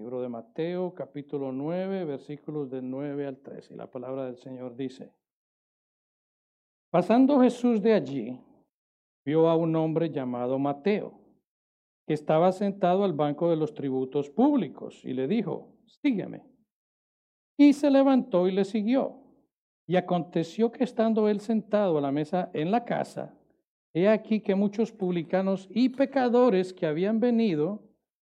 Libro de Mateo, capítulo 9, versículos del 9 al 13. Y la palabra del Señor dice: Pasando Jesús de allí, vio a un hombre llamado Mateo, que estaba sentado al banco de los tributos públicos, y le dijo: Sígueme. Y se levantó y le siguió. Y aconteció que estando él sentado a la mesa en la casa, he aquí que muchos publicanos y pecadores que habían venido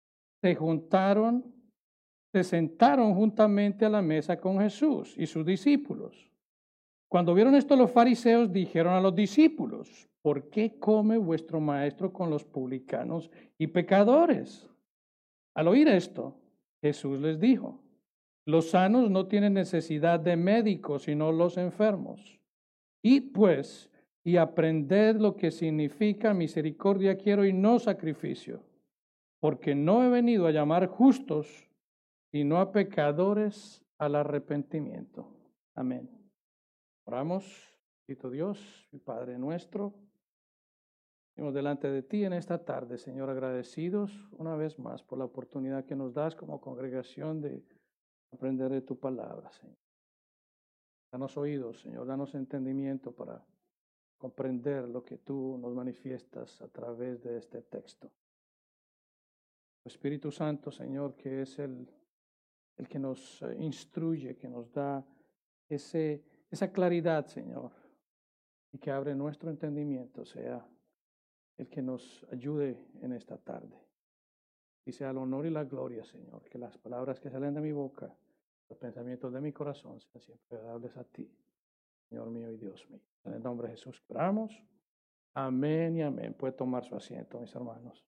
se sentaron juntamente a la mesa con Jesús y sus discípulos. Cuando vieron esto, los fariseos dijeron a los discípulos: ¿Por qué come vuestro maestro con los publicanos y pecadores? Al oír esto, Jesús les dijo: Los sanos no tienen necesidad de médicos, sino los enfermos. Id pues y aprended lo que significa misericordia quiero y no sacrificio, porque no he venido a llamar justos, sino a pecadores al arrepentimiento. Amén. Oramos. Bendito Dios y Padre nuestro, venimos delante de ti en esta tarde, Señor, agradecidos una vez más por la oportunidad que nos das como congregación de aprender de tu palabra, Señor. Danos oídos, Señor, danos entendimiento para comprender lo que tú nos manifiestas a través de este texto. Espíritu Santo, Señor, que es el que nos instruye, que nos da esa claridad, Señor, y que abre nuestro entendimiento, sea el que nos ayude en esta tarde. Y sea el honor y la gloria, Señor, que las palabras que salen de mi boca, los pensamientos de mi corazón sean siempre agradables a ti, Señor mío y Dios mío. En el nombre de Jesús oramos. Amén y amén. Puede tomar su asiento, mis hermanos.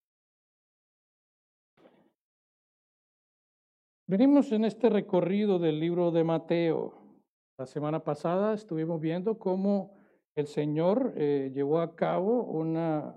Venimos en este recorrido del libro de Mateo. La semana pasada estuvimos viendo cómo el Señor llevó a cabo una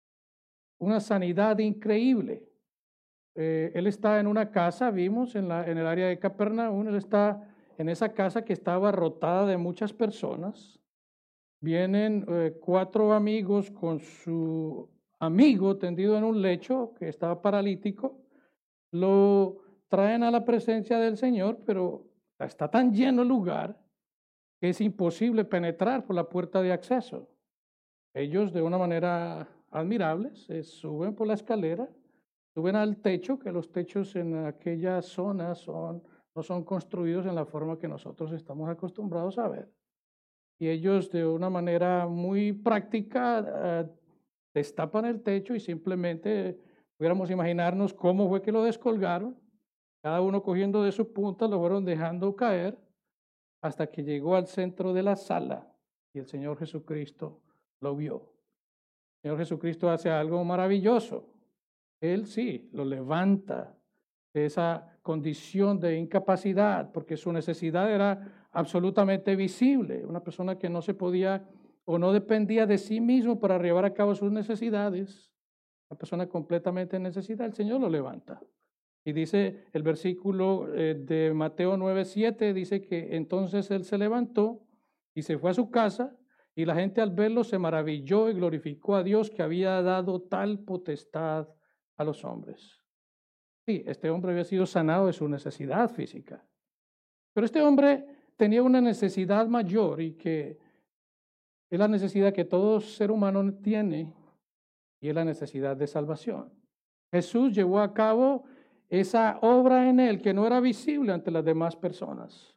sanidad increíble. Él está en una casa, vimos en el área de Capernaum, él está en esa casa que estaba rotada de muchas personas. Vienen 4 amigos con su amigo tendido en un lecho que estaba paralítico. Lo traen a la presencia del Señor, pero está tan lleno el lugar que es imposible penetrar por la puerta de acceso. Ellos, de una manera admirable, se suben por la escalera, suben al techo, que los techos en aquella zona no son construidos en la forma que nosotros estamos acostumbrados a ver. Y ellos, de una manera muy práctica, destapan el techo y simplemente pudiéramos imaginarnos cómo fue que lo descolgaron. Cada uno cogiendo de su punta, lo fueron dejando caer hasta que llegó al centro de la sala y el Señor Jesucristo lo vio. El Señor Jesucristo hace algo maravilloso. Él sí lo levanta de esa condición de incapacidad, porque su necesidad era absolutamente visible. Una persona que no se podía o no dependía de sí mismo para llevar a cabo sus necesidades. Una persona completamente en necesidad, el Señor lo levanta. Y dice el versículo de Mateo 9:7, dice que entonces él se levantó y se fue a su casa, y la gente al verlo se maravilló y glorificó a Dios que había dado tal potestad a los hombres. Sí, este hombre había sido sanado de su necesidad física, pero este hombre tenía una necesidad mayor, y que es la necesidad que todo ser humano tiene, y es la necesidad de salvación. Jesús llevó a cabo esa obra en él que no era visible ante las demás personas.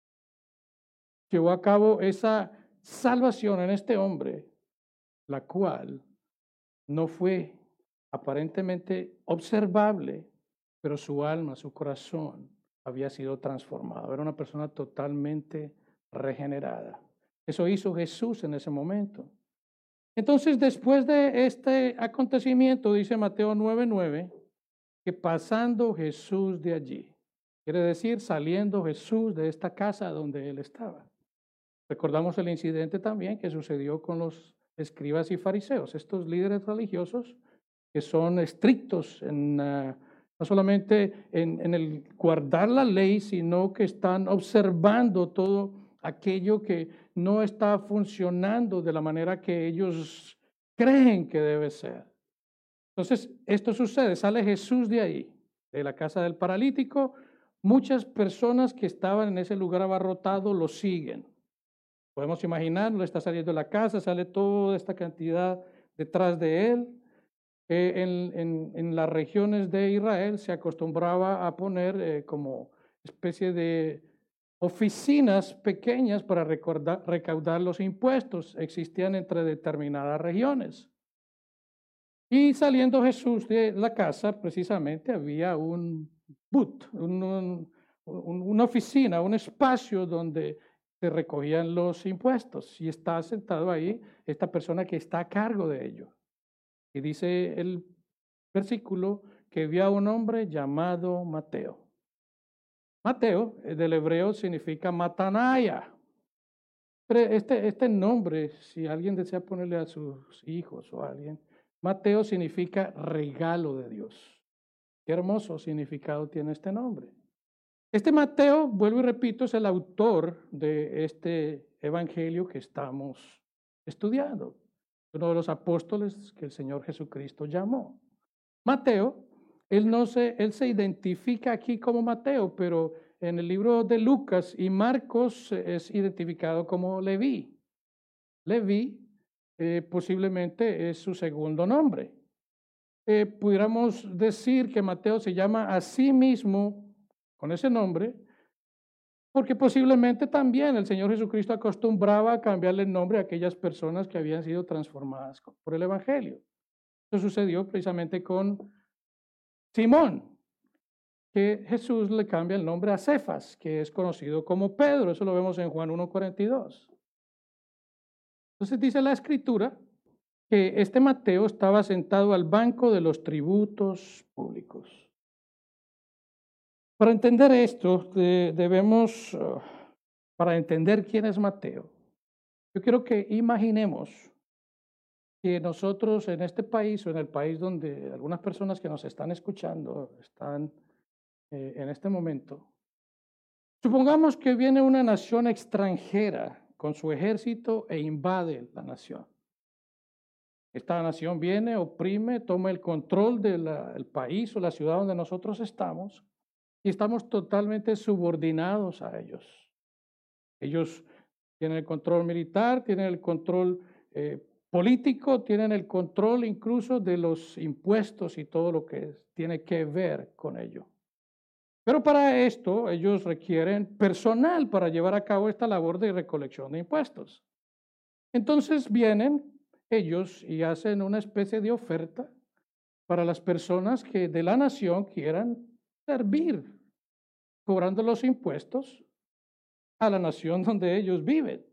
Llevó a cabo esa salvación en este hombre, la cual no fue aparentemente observable, pero su alma, su corazón había sido transformado. Era una persona totalmente regenerada. Eso hizo Jesús en ese momento. Entonces, después de este acontecimiento, dice Mateo 9:9, que pasando Jesús de allí, quiere decir saliendo Jesús de esta casa donde él estaba. Recordamos el incidente también que sucedió con los escribas y fariseos, estos líderes religiosos que son estrictos no solamente en el guardar la ley, sino que están observando todo aquello que no está funcionando de la manera que ellos creen que debe ser. Entonces, esto sucede, sale Jesús de ahí. de la casa del paralítico, muchas personas que estaban en ese lugar abarrotado lo siguen. Podemos imaginarlo, está saliendo de la casa, sale toda esta cantidad detrás de él. En las regiones de Israel se acostumbraba a poner como especie de oficinas pequeñas para recaudar los impuestos. Existían entre determinadas regiones. Y saliendo Jesús de la casa, precisamente había un booth, una oficina, un espacio donde se recogían los impuestos. Y está sentado ahí esta persona que está a cargo de ello. Y dice el versículo que vio a un hombre llamado Mateo. Mateo, del hebreo, significa Matanaya. Pero este nombre, si alguien desea ponerle a sus hijos o a alguien, Mateo significa regalo de Dios. Qué hermoso significado tiene este nombre. Este Mateo, vuelvo y repito, es el autor de este evangelio que estamos estudiando. Uno de los apóstoles que el Señor Jesucristo llamó. Mateo, él se identifica aquí como Mateo, pero en el libro de Lucas y Marcos es identificado como Leví. Leví posiblemente es su segundo nombre. Pudiéramos decir que Mateo se llama a sí mismo con ese nombre, porque posiblemente también el Señor Jesucristo acostumbraba a cambiarle el nombre a aquellas personas que habían sido transformadas por el Evangelio. Eso sucedió precisamente con Simón, que Jesús le cambia el nombre a Cefas, que es conocido como Pedro. Eso lo vemos en Juan 1:42. Entonces dice la Escritura que este Mateo estaba sentado al banco de los tributos públicos. Para entender esto, para entender quién es Mateo, yo quiero que imaginemos que nosotros en este país o en el país donde algunas personas que nos están escuchando están en este momento, supongamos que viene una nación extranjera con su ejército e invade la nación. Esta nación viene, oprime, toma el control del país o la ciudad donde nosotros estamos y estamos totalmente subordinados a ellos. Ellos tienen el control militar, tienen el control político, tienen el control incluso de los impuestos y todo lo que tiene que ver con ello. Pero para esto ellos requieren personal para llevar a cabo esta labor de recolección de impuestos. Entonces vienen ellos y hacen una especie de oferta para las personas que de la nación quieran servir, cobrando los impuestos a la nación donde ellos viven.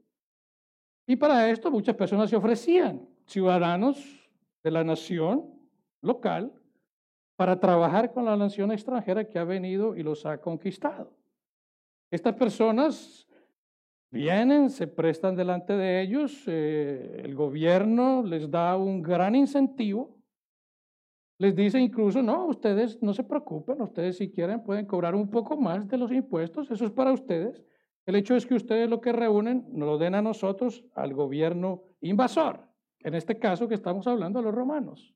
Y para esto muchas personas se ofrecían, ciudadanos de la nación local, para trabajar con la nación extranjera que ha venido y los ha conquistado. Estas personas vienen, se prestan delante de ellos, el gobierno les da un gran incentivo, les dice incluso, no, ustedes no se preocupen, ustedes si quieren pueden cobrar un poco más de los impuestos, eso es para ustedes. El hecho es que ustedes lo que reúnen nos lo den a nosotros, al gobierno invasor, en este caso que estamos hablando de los romanos.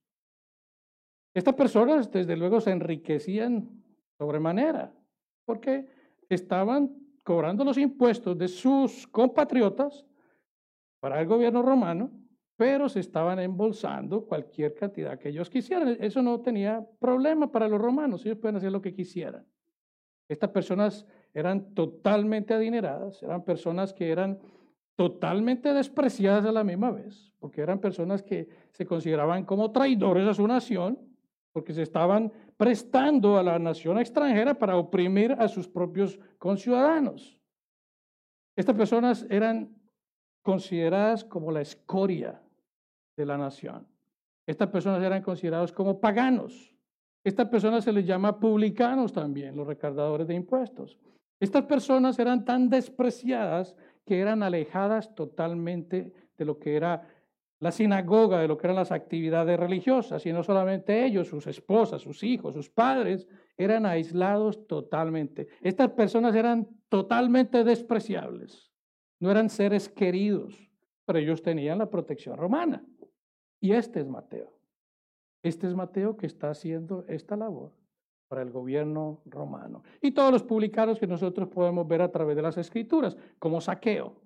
Estas personas desde luego se enriquecían sobremanera, porque estaban cobrando los impuestos de sus compatriotas para el gobierno romano, pero se estaban embolsando cualquier cantidad que ellos quisieran. Eso no tenía problema para los romanos, ellos pueden hacer lo que quisieran. Estas personas eran totalmente adineradas, eran personas que eran totalmente despreciadas a la misma vez, porque eran personas que se consideraban como traidores a su nación, porque se estaban prestando a la nación extranjera para oprimir a sus propios conciudadanos. Estas personas eran consideradas como la escoria de la nación. Estas personas eran consideradas como paganos. Estas personas se les llama publicanos también, los recaudadores de impuestos. Estas personas eran tan despreciadas que eran alejadas totalmente de lo que era la sinagoga, de lo que eran las actividades religiosas, y no solamente ellos, sus esposas, sus hijos, sus padres, eran aislados totalmente. Estas personas eran totalmente despreciables, no eran seres queridos, pero ellos tenían la protección romana. Y este es Mateo. Este es Mateo que está haciendo esta labor para el gobierno romano. Y todos los publicanos que nosotros podemos ver a través de las Escrituras, como Zaqueo.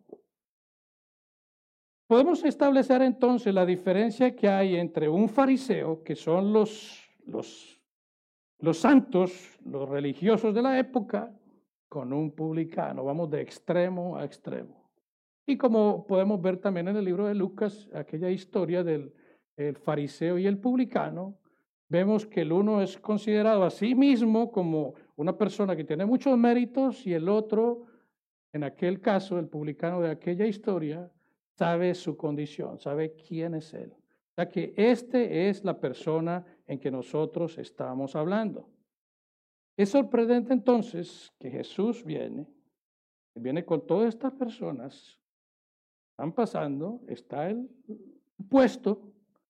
Podemos establecer entonces la diferencia que hay entre un fariseo, que son los santos, los religiosos de la época, con un publicano. Vamos de extremo a extremo. Y como podemos ver también en el libro de Lucas, aquella historia del fariseo y el publicano, vemos que el uno es considerado a sí mismo como una persona que tiene muchos méritos y el otro, en aquel caso, el publicano de aquella historia, sabe su condición, sabe quién es él. O sea que este es la persona en que nosotros estamos hablando. Es sorprendente entonces que Jesús viene con todas estas personas, están pasando, está el puesto,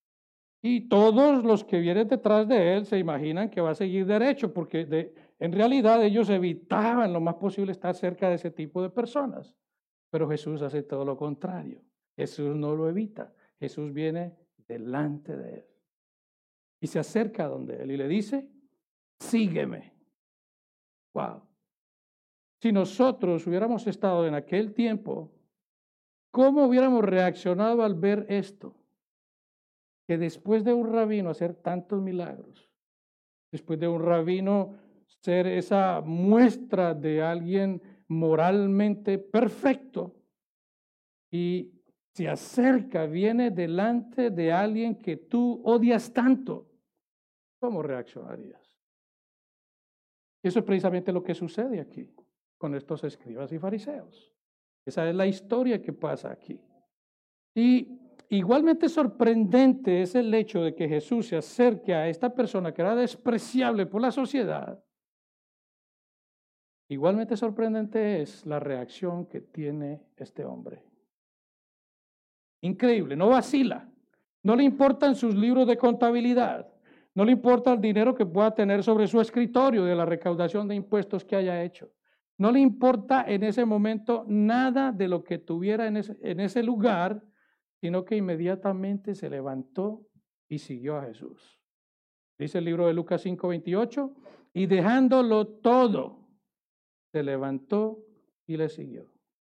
y todos los que vienen detrás de él se imaginan que va a seguir derecho, porque en realidad ellos evitaban lo más posible estar cerca de ese tipo de personas. Pero Jesús hace todo lo contrario. Jesús no lo evita. Jesús viene delante de él y se acerca a donde él y le dice, sígueme. Wow. Si nosotros hubiéramos estado en aquel tiempo, ¿cómo hubiéramos reaccionado al ver esto? Que después de un rabino hacer tantos milagros, después de un rabino ser esa muestra de alguien moralmente perfecto, y se acerca, viene delante de alguien que tú odias tanto, ¿cómo reaccionarías? Eso es precisamente lo que sucede aquí con estos escribas y fariseos. Esa es la historia que pasa aquí. Y igualmente sorprendente es el hecho de que Jesús se acerque a esta persona que era despreciable por la sociedad. Igualmente sorprendente es la reacción que tiene este hombre. Increíble, no vacila. No le importan sus libros de contabilidad. No le importa el dinero que pueda tener sobre su escritorio de la recaudación de impuestos que haya hecho. No le importa en ese momento nada de lo que tuviera en ese lugar, sino que inmediatamente se levantó y siguió a Jesús. Dice el libro de Lucas 5:28, y dejándolo todo, se levantó y le siguió.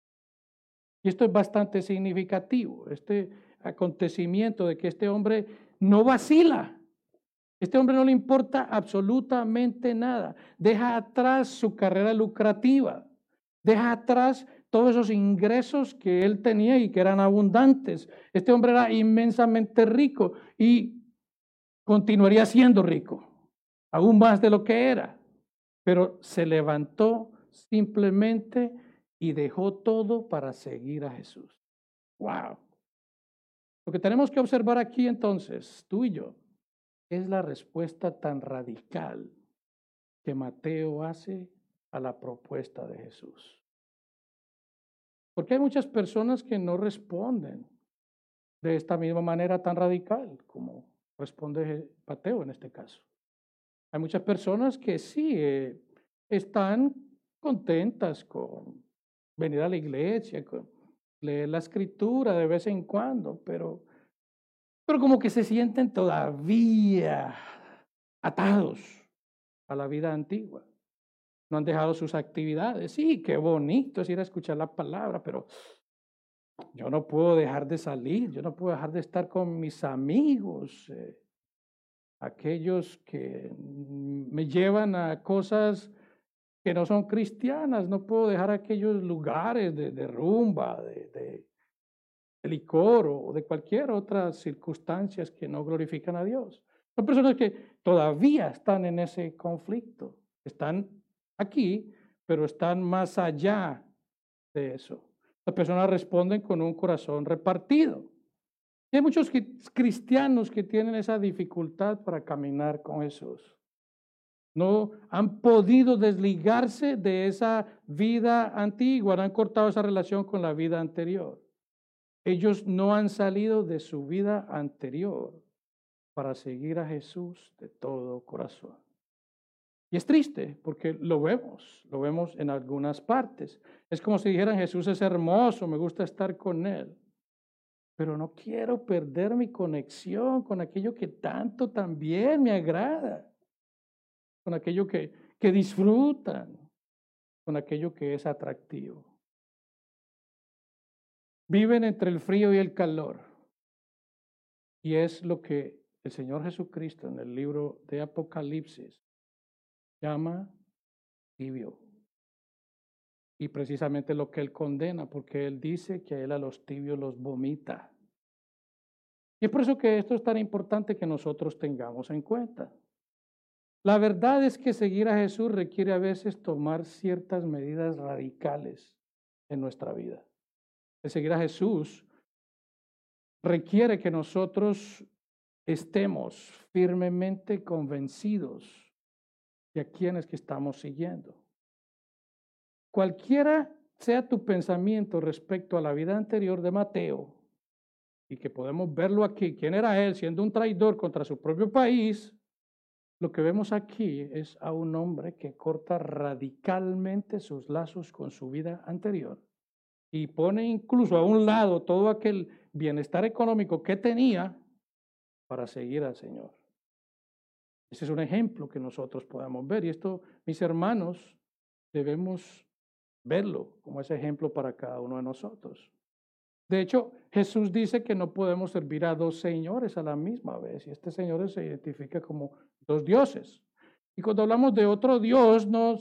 Y esto es bastante significativo, este acontecimiento de que este hombre no vacila. Este hombre no le importa absolutamente nada. Deja atrás su carrera lucrativa. Deja atrás todos esos ingresos que él tenía y que eran abundantes. Este hombre era inmensamente rico y continuaría siendo rico, aún más de lo que era. Pero se levantó simplemente y dejó todo para seguir a Jesús. ¡Wow! Lo que tenemos que observar aquí entonces, tú y yo, es la respuesta tan radical que Mateo hace a la propuesta de Jesús. Porque hay muchas personas que no responden de esta misma manera tan radical como responde Mateo en este caso. Hay muchas personas que sí están contentas con venir a la iglesia, con leer la escritura de vez en cuando, pero como que se sienten todavía atados a la vida antigua. No han dejado sus actividades. Sí, qué bonito es ir a escuchar la palabra, pero yo no puedo dejar de salir, yo no puedo dejar de estar con mis amigos, aquellos que me llevan a cosas que no son cristianas. No puedo dejar aquellos lugares de rumba, de licor o de cualquier otra circunstancias que no glorifican a Dios. Son personas que todavía están en ese conflicto. Están aquí, pero están más allá de eso. Las personas responden con un corazón repartido. Y hay muchos cristianos que tienen esa dificultad para caminar con Jesús. No han podido desligarse de esa vida antigua, no han cortado esa relación con la vida anterior. Ellos no han salido de su vida anterior para seguir a Jesús de todo corazón. Y es triste porque lo vemos en algunas partes. Es como si dijeran, Jesús es hermoso, me gusta estar con él, pero no quiero perder mi conexión con aquello que tanto también me agrada. con aquello que disfrutan, con aquello que es atractivo. Viven entre el frío y el calor. Y es lo que el Señor Jesucristo en el libro de Apocalipsis llama tibio. Y precisamente lo que Él condena, porque Él dice que Él a los tibios los vomita. Y es por eso que esto es tan importante que nosotros tengamos en cuenta. La verdad es que seguir a Jesús requiere a veces tomar ciertas medidas radicales en nuestra vida. El seguir a Jesús requiere que nosotros estemos firmemente convencidos de a quienes que estamos siguiendo. Cualquiera sea tu pensamiento respecto a la vida anterior de Mateo, y que podemos verlo aquí, quién era él siendo un traidor contra su propio país, lo que vemos aquí es a un hombre que corta radicalmente sus lazos con su vida anterior y pone incluso a un lado todo aquel bienestar económico que tenía para seguir al Señor. Ese es un ejemplo que nosotros podamos ver y esto, mis hermanos, debemos verlo como ese ejemplo para cada uno de nosotros. De hecho, Jesús dice que no podemos servir a dos señores a la misma vez, y este señor se identifica como dos dioses. Y cuando hablamos de otro Dios, no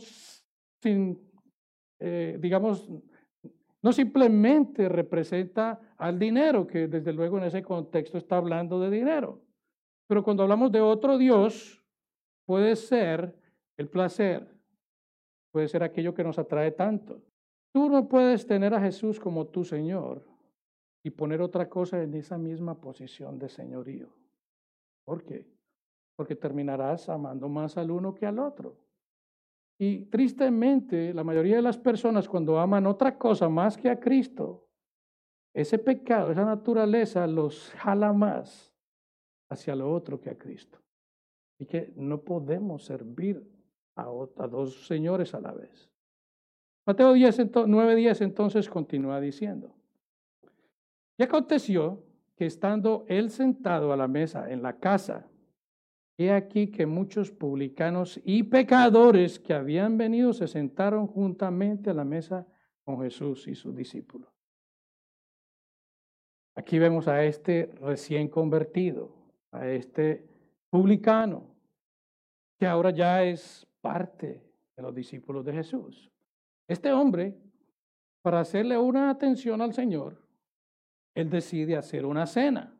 simplemente representa al dinero, que desde luego en ese contexto está hablando de dinero. Pero cuando hablamos de otro Dios, puede ser el placer, puede ser aquello que nos atrae tanto. Tú no puedes tener a Jesús como tu Señor y poner otra cosa en esa misma posición de señorío. ¿Por qué? Porque terminarás amando más al uno que al otro. Y tristemente, la mayoría de las personas cuando aman otra cosa más que a Cristo, ese pecado, esa naturaleza los jala más hacia lo otro que a Cristo. Y que no podemos servir a dos señores a la vez. Mateo 9:10 entonces continúa diciendo: y aconteció que estando él sentado a la mesa en la casa, he aquí que muchos publicanos y pecadores que habían venido se sentaron juntamente a la mesa con Jesús y sus discípulos. Aquí vemos a este recién convertido, a este publicano, que ahora ya es parte de los discípulos de Jesús. Este hombre, para hacerle una atención al Señor, él decide hacer una cena.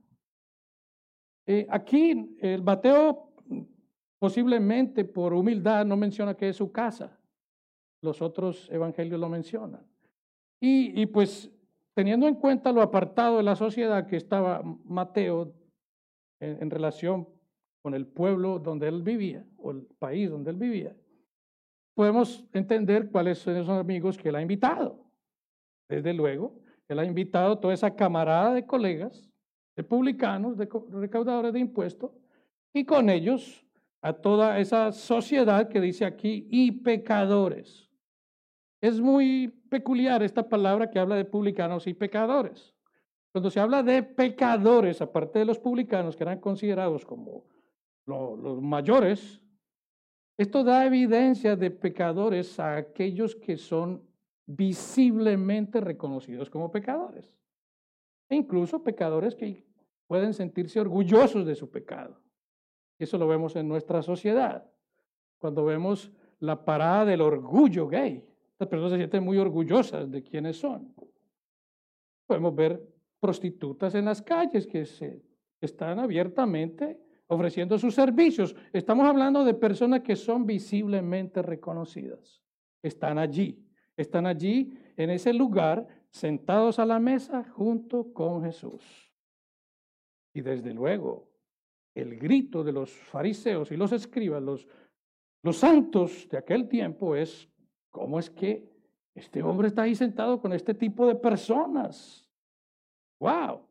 Aquí el Mateo posiblemente por humildad no menciona que es su casa. Los otros evangelios lo mencionan. Y pues teniendo en cuenta lo apartado de la sociedad que estaba Mateo en relación con el pueblo donde él vivía o el país donde él vivía, podemos entender cuáles son esos amigos que él ha invitado. Desde luego, él ha invitado a toda esa camarada de colegas, de publicanos, de recaudadores de impuestos, y con ellos a toda esa sociedad que dice aquí, y pecadores. Es muy peculiar esta palabra que habla de publicanos y pecadores. Cuando se habla de pecadores, aparte de los publicanos que eran considerados como los mayores, esto da evidencia de pecadores a aquellos que son visiblemente reconocidos como pecadores. E incluso pecadores que pueden sentirse orgullosos de su pecado. Eso lo vemos en nuestra sociedad. Cuando vemos la parada del orgullo gay, las personas se sienten muy orgullosas de quiénes son. Podemos ver prostitutas en las calles que están abiertamente ofreciendo sus servicios. Estamos hablando de personas que son visiblemente reconocidas. Están allí en ese lugar, sentados a la mesa junto con Jesús. Y desde luego, el grito de los fariseos y los escribas, los santos de aquel tiempo es: ¿cómo es que este hombre está ahí sentado con este tipo de personas? ¡Wow!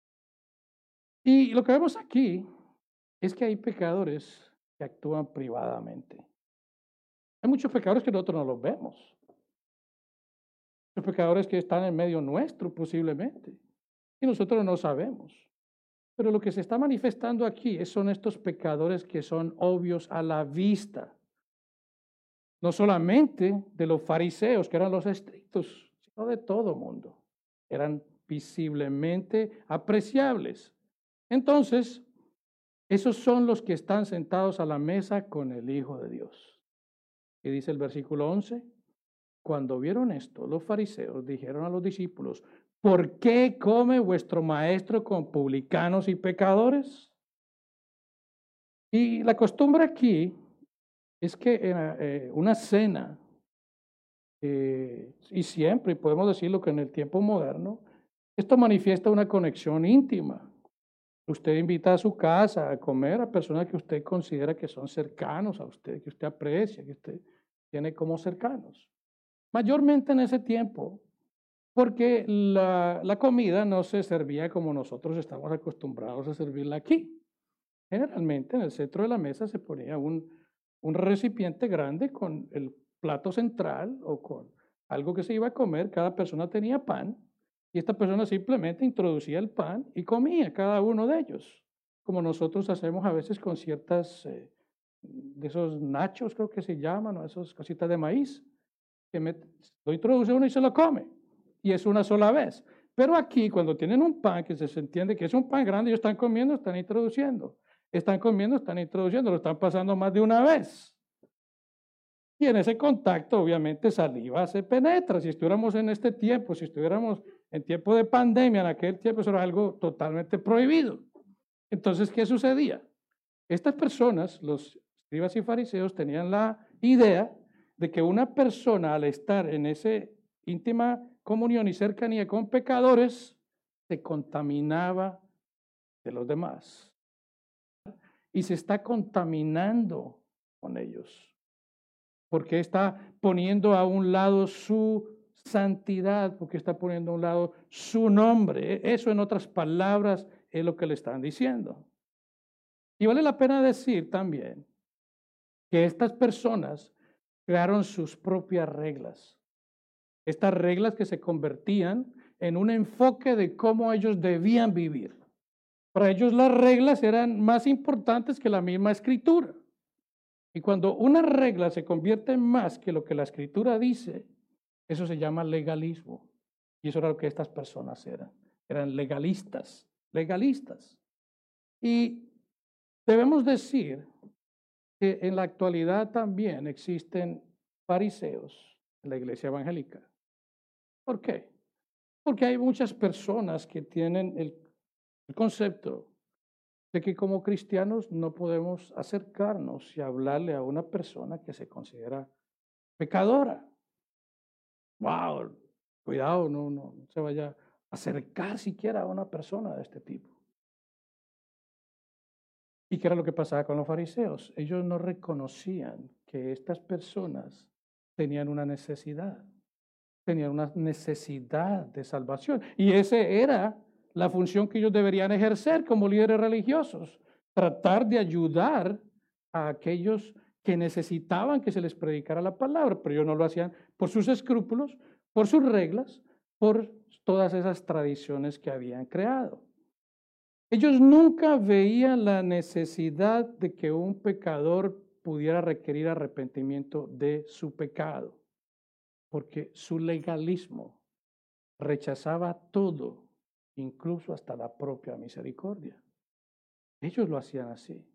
Y lo que vemos aquí es que hay pecadores que actúan privadamente. Hay muchos pecadores que nosotros no los vemos. Los pecadores que están en medio nuestro posiblemente. Y nosotros no sabemos. Pero lo que se está manifestando aquí son estos pecadores que son obvios a la vista. no solamente de los fariseos, que eran los estrictos, sino de todo mundo. Eran visiblemente apreciables. Entonces, esos son los que están sentados a la mesa con el Hijo de Dios. Y dice el versículo 11, cuando vieron esto, los fariseos dijeron a los discípulos, ¿por qué come vuestro maestro con publicanos y pecadores? Y la costumbre aquí es que una cena, y siempre, podemos decirlo que en el tiempo moderno, esto manifiesta una conexión íntima. Usted invita a su casa a comer a personas que usted considera que son cercanos a usted, que usted aprecia, que usted tiene como cercanos. Mayormente en ese tiempo, porque la comida no se servía como nosotros estamos acostumbrados a servirla aquí. Generalmente en el centro de la mesa se ponía un recipiente grande con el plato central o con algo que se iba a comer. Cada persona tenía pan y esta persona simplemente introducía el pan y comía cada uno de ellos, como nosotros hacemos a veces con ciertas de esos nachos, creo que se llaman, o esas cositas de maíz, que lo introduce uno y se lo come, y es una sola vez. Pero aquí, cuando tienen un pan, que se entiende que es un pan grande, ellos están comiendo, están introduciendo. Están comiendo, están introduciendo, lo están pasando más de una vez. Y en ese contacto, obviamente, saliva se penetra. Si estuviéramos en este tiempo, si estuviéramos en tiempo de pandemia, en aquel tiempo, eso era algo totalmente prohibido. Entonces, ¿qué sucedía? Estas personas, los escribas y fariseos, tenían la idea de que una persona, al estar en esa íntima comunión y cercanía con pecadores, se contaminaba de los demás. Y se está contaminando con ellos, porque está poniendo a un lado su santidad, porque está poniendo a un lado su nombre. Eso, en otras palabras, es lo que le están diciendo. Y vale la pena decir también que estas personas crearon sus propias reglas. Estas reglas que se convertían en un enfoque de cómo ellos debían vivir. Para ellos las reglas eran más importantes que la misma escritura. Y cuando una regla se convierte en más que lo que la escritura dice, eso se llama legalismo. Y eso era lo que estas personas eran. Eran legalistas, legalistas. Y debemos decir que en la actualidad también existen fariseos en la iglesia evangélica. ¿Por qué? Porque hay muchas personas que tienen el concepto de que como cristianos no podemos acercarnos y hablarle a una persona que se considera pecadora. ¡Wow! Cuidado, no se vaya a acercar siquiera a una persona de este tipo. ¿Y qué era lo que pasaba con los fariseos? Ellos no reconocían que estas personas tenían una necesidad de salvación. Y esa era la función que ellos deberían ejercer como líderes religiosos, tratar de ayudar a aquellos que necesitaban que se les predicara la palabra, pero ellos no lo hacían por sus escrúpulos, por sus reglas, por todas esas tradiciones que habían creado. Ellos nunca veían la necesidad de que un pecador pudiera requerir arrepentimiento de su pecado, porque su legalismo rechazaba todo, incluso hasta la propia misericordia. Ellos lo hacían así.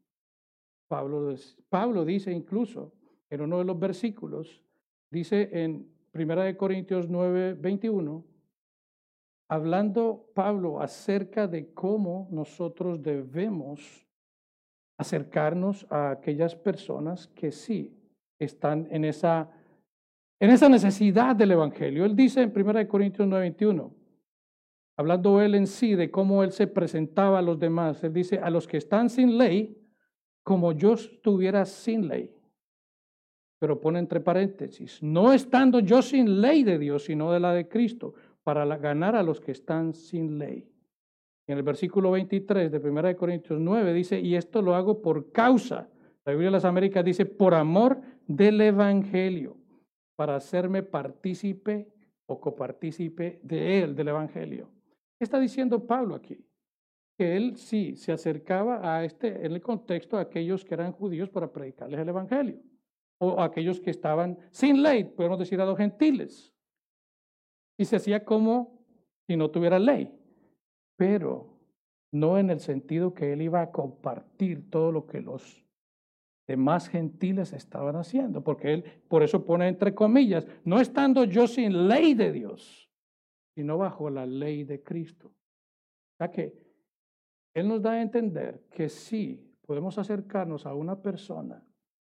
Pablo dice incluso en uno de los versículos, dice en 1 Corintios 9:21, hablando Pablo acerca de cómo nosotros debemos acercarnos a aquellas personas que sí están en esa necesidad del Evangelio. Él dice en 1 Corintios 9:21, hablando él en sí de cómo él se presentaba a los demás, él dice, a los que están sin ley, como yo estuviera sin ley. Pero pone entre paréntesis, no estando yo sin ley de Dios, sino de la de Cristo, para ganar a los que están sin ley. En el versículo 23 de 1 Corintios 9 dice, y esto lo hago por causa, la Biblia de las Américas dice, por amor del Evangelio, para hacerme partícipe o copartícipe de él, del Evangelio. ¿Qué está diciendo Pablo aquí? Que él sí se acercaba en el contexto a aquellos que eran judíos para predicarles el Evangelio. o a aquellos que estaban sin ley, podemos decir a los gentiles. Y se hacía como si no tuviera ley, pero no en el sentido que él iba a compartir todo lo que los demás gentiles estaban haciendo, porque él por eso pone entre comillas, no estando yo sin ley de Dios, sino bajo la ley de Cristo. O sea que él nos da a entender que sí podemos acercarnos a una persona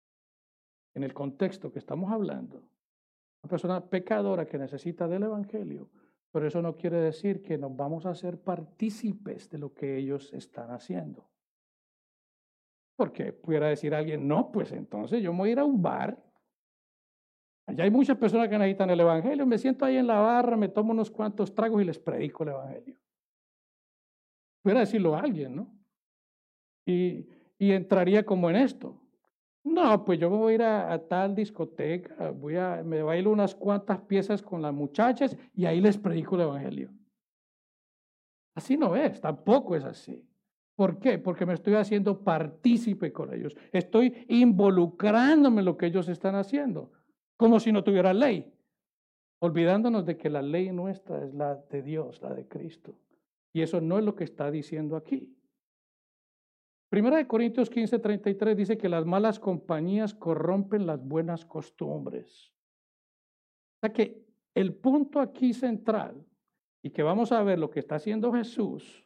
en el contexto que estamos hablando, una persona pecadora que necesita del evangelio, pero eso no quiere decir que nos vamos a hacer partícipes de lo que ellos están haciendo. Porque pudiera decir alguien, no, pues entonces yo me voy a ir a un bar. Allá hay muchas personas que necesitan el evangelio. Me siento ahí en la barra, me tomo unos cuantos tragos y les predico el evangelio. Pudiera decirlo a alguien, ¿no? Y entraría como en esto. No, pues yo me voy a ir a tal discoteca, me bailo unas cuantas piezas con las muchachas y ahí les predico el evangelio. Así no es, tampoco es así. ¿Por qué? Porque me estoy haciendo partícipe con ellos. Estoy involucrándome en lo que ellos están haciendo, como si no tuviera ley, olvidándonos de que la ley nuestra es la de Dios, la de Cristo. Y eso no es lo que está diciendo aquí. Primera de Corintios 15:33 dice que las malas compañías corrompen las buenas costumbres. O sea que el punto aquí central, y que vamos a ver lo que está haciendo Jesús,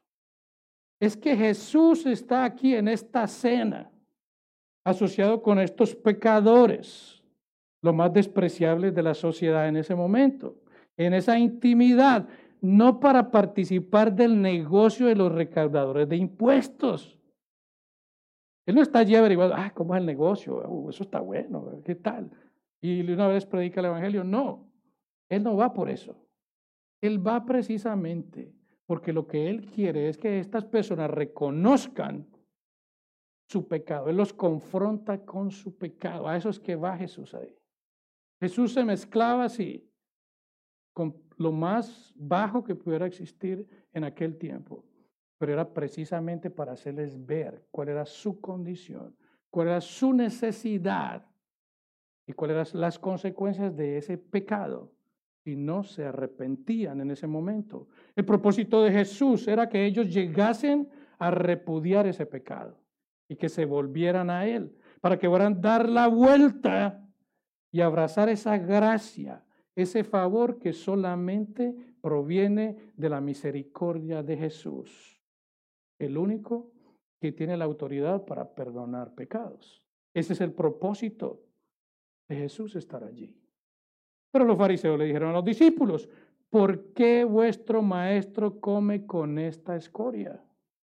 es que Jesús está aquí en esta cena, asociado con estos pecadores, los más despreciables de la sociedad en ese momento, en esa intimidad, no para participar del negocio de los recaudadores de impuestos. Él no está allí averiguando, ¿cómo es el negocio? Eso está bueno, ¿qué tal? Y una vez predica el evangelio. No, él no va por eso. Él va precisamente porque lo que él quiere es que estas personas reconozcan su pecado. Él los confronta con su pecado. A eso es que va Jesús ahí. Jesús se mezclaba así con lo más bajo que pudiera existir en aquel tiempo, pero era precisamente para hacerles ver cuál era su condición, cuál era su necesidad y cuáles eran las consecuencias de ese pecado si no se arrepentían en ese momento. El propósito de Jesús era que ellos llegasen a repudiar ese pecado y que se volvieran a Él, para que fueran dar la vuelta y abrazar esa gracia, ese favor que solamente proviene de la misericordia de Jesús, el único que tiene la autoridad para perdonar pecados. Ese es el propósito de Jesús estar allí. Pero los fariseos le dijeron a los discípulos, ¿por qué vuestro maestro come con esta escoria?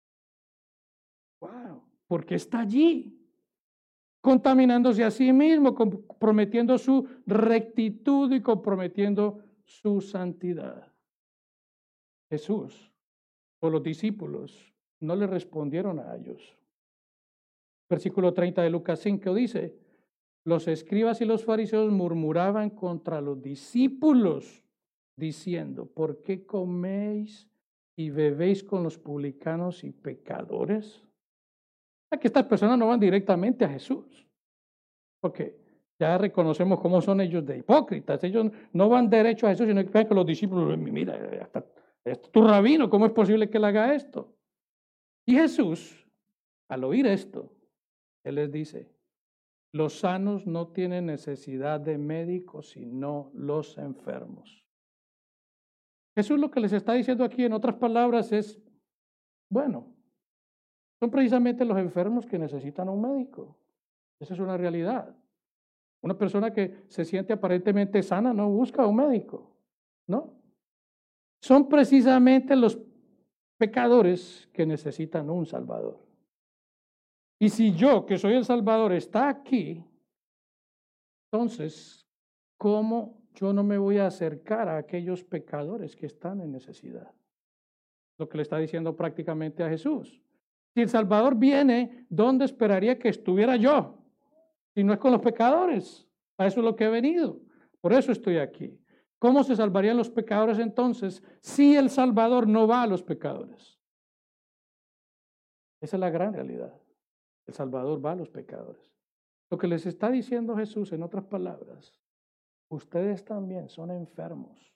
Wow, ¿por qué está allí? Contaminándose a sí mismo, comprometiendo su rectitud y comprometiendo su santidad. Jesús o los discípulos no le respondieron a ellos. Versículo 30 de Lucas 5 dice, los escribas y los fariseos murmuraban contra los discípulos, diciendo, ¿por qué coméis y bebéis con los publicanos y pecadores? O sea que estas personas no van directamente a Jesús, porque ya reconocemos cómo son ellos de hipócritas. Ellos no van derecho a Jesús, sino que ven que los discípulos, mira, hasta tu rabino, ¿cómo es posible que él haga esto? Y Jesús, al oír esto, él les dice, los sanos no tienen necesidad de médicos, sino los enfermos. Jesús lo que les está diciendo aquí, en otras palabras, es, bueno, son precisamente los enfermos que necesitan a un médico. Esa es una realidad. Una persona que se siente aparentemente sana no busca a un médico, ¿no? Son precisamente los pecadores que necesitan un Salvador. Y si yo, que soy el Salvador, está aquí, entonces, ¿cómo yo no me voy a acercar a aquellos pecadores que están en necesidad? Lo que le está diciendo prácticamente a Jesús. Si el Salvador viene, ¿dónde esperaría que estuviera yo? Si no es con los pecadores. A eso es lo que he venido. Por eso estoy aquí. ¿Cómo se salvarían los pecadores entonces si el Salvador no va a los pecadores? Esa es la gran realidad. El Salvador va a los pecadores. Lo que les está diciendo Jesús, en otras palabras, ustedes también son enfermos,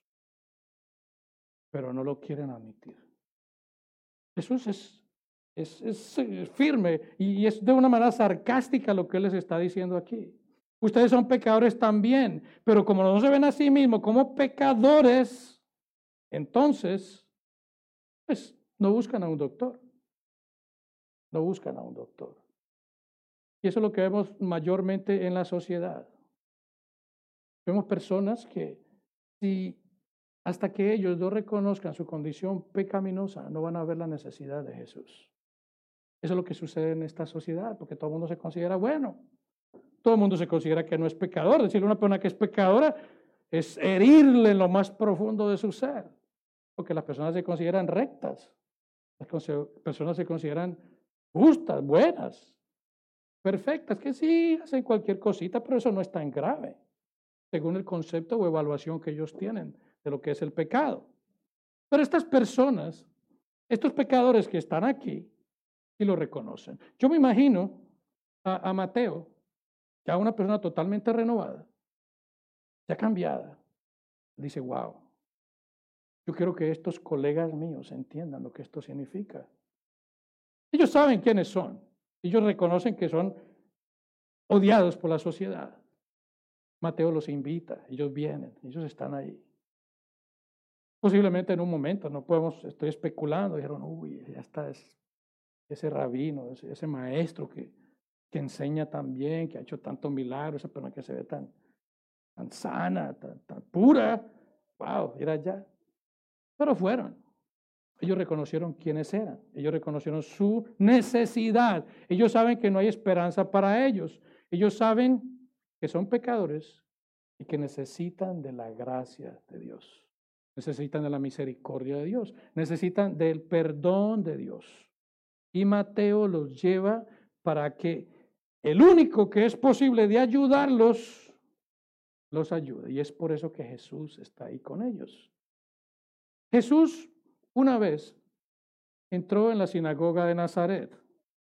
pero no lo quieren admitir. Jesús es firme y es de una manera sarcástica lo que Él les está diciendo aquí. Ustedes son pecadores también, pero como no se ven a sí mismos como pecadores, entonces, pues no buscan a un doctor. No buscan a un doctor. Y eso es lo que vemos mayormente en la sociedad. Vemos personas que si hasta que ellos no reconozcan su condición pecaminosa, no van a ver la necesidad de Jesús. Eso es lo que sucede en esta sociedad, porque todo el mundo se considera bueno. Todo el mundo se considera que no es pecador. Decirle a una persona que es pecadora es herirle en lo más profundo de su ser, porque las personas se consideran rectas. Las personas se consideran justas, buenas, perfectas, que sí hacen cualquier cosita, pero eso no es tan grave, según el concepto o evaluación que ellos tienen de lo que es el pecado. Pero estas personas, estos pecadores que están aquí, sí lo reconocen. Yo me imagino a Mateo, ya una persona totalmente renovada, ya cambiada, dice, wow, yo quiero que estos colegas míos entiendan lo que esto significa. Ellos saben quiénes son. Ellos reconocen que son odiados por la sociedad. Mateo los invita, ellos vienen, ellos están ahí. Posiblemente en un momento, no podemos, estoy especulando, dijeron, uy, ya está ese rabino, ese maestro que enseña tan bien, que ha hecho tantos milagros, esa persona que se ve tan sana, tan pura, wow, era allá. Pero fueron. Ellos reconocieron quiénes eran, ellos reconocieron su necesidad, ellos saben que no hay esperanza para ellos, ellos saben que son pecadores y que necesitan de la gracia de Dios, necesitan de la misericordia de Dios, necesitan del perdón de Dios. Y Mateo los lleva para que el único que es posible de ayudarlos, los ayude. Y es por eso que Jesús está ahí con ellos. Jesús una vez entró en la sinagoga de Nazaret.